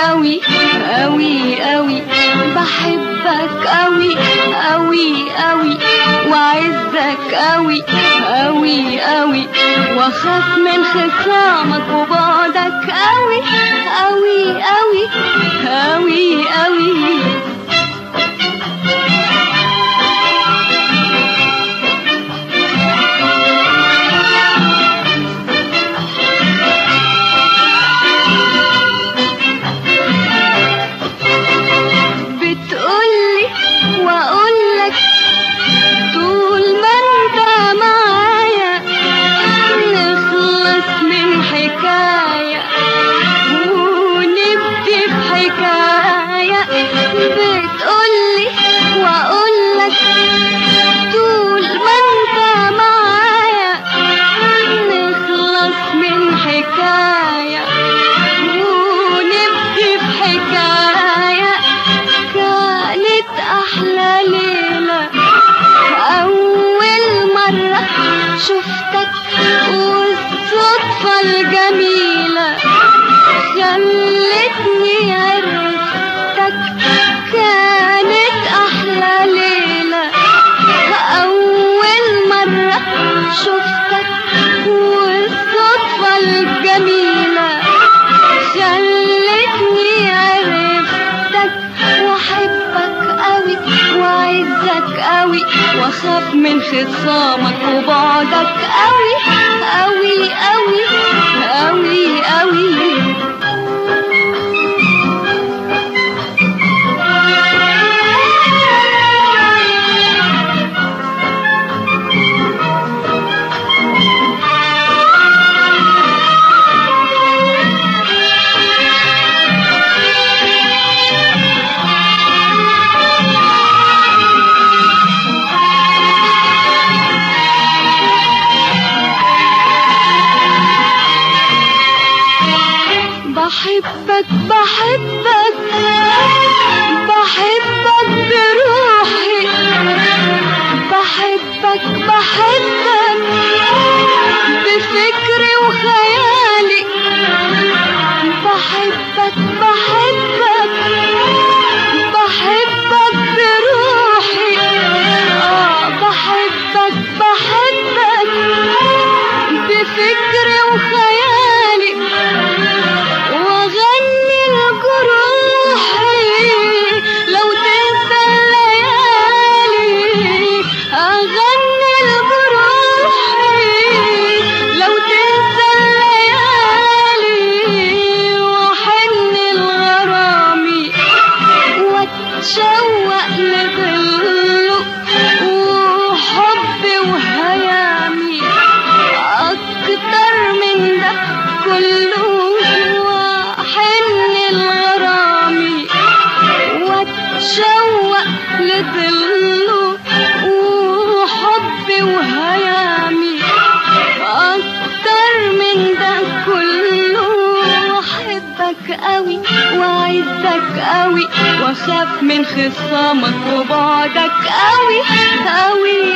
قوي قوي قوي، بحبك قوي قوي قوي، وعزك قوي قوي قوي، واخاف من خصامك وبعدك قوي قوي قوي قوي قوي. شفتك والصدفة الجميلة خلتني عرفتك، كانت أحلى ليلة. أول مرة شفتك والصدفة الجميلة خلتني عرفتك، وأحبك قوي وأعزك قوي، واخاف من خصامك وبعدك قوي قوي قوي قوي قوي. بحبك بحبك بحبك بروحي، بحبك بحبك بفكري وخيالي، بحبك بحبك بحبك بروحي، بحبك بحبك بفكري وخيالي، واغني لجروحي لو تنسى الليالي، اغني لجروحي لو تنسى الليالي، واحن لغرامي واتشوق لظله وحبي وهيامي، اكتر من ده كله شوق لظله وحبي وهيامي، أكتر من ده كله. أحبك قوي وأعزك قوي، وأخاف من خصامك وبعدك قوي قوي